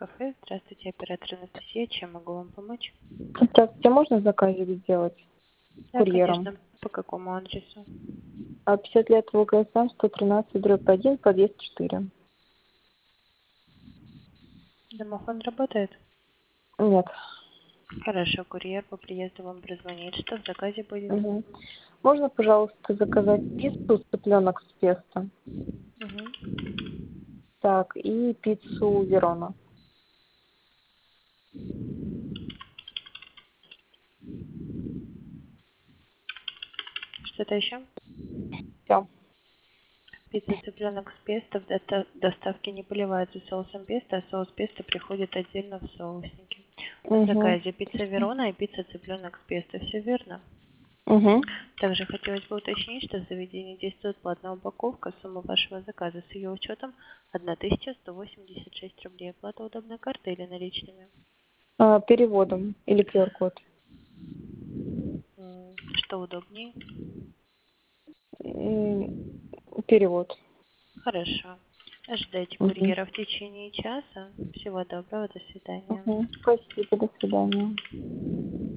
кафе. Здравствуйте, оператор Анастасия. Чем могу вам помочь? Здравствуйте, можно заказик сделать с Да, курьером? конечно. По какому адресу? 50 лет ВГСМ, 113/1, подъезд 4. Домофон работает? Нет. Хорошо, курьер по приезду вам прозвонит. Что в заказе будет? Мгм. Можно, пожалуйста, заказать пиццу цыпленок с песто? Угу. Так, и пиццу Верона. Что-то еще? Все. Пицца цыпленок с песто в доставке не поливается соусом песто, а соус песто приходит отдельно в соусники. В Угу. заказе пицца Верона и пицца цыпленок с песто. Все верно? Угу. Также хотелось бы уточнить, что в заведении действует платная упаковка. Сумма вашего заказа с ее учетом 1186 рублей. Оплата удобной картой или наличными? Переводом или QR-код. Что удобнее? М, Перевод. Хорошо. Ожидайте Угу. курьера в течение часа. Всего доброго, до свидания. Угу. Спасибо, до свидания.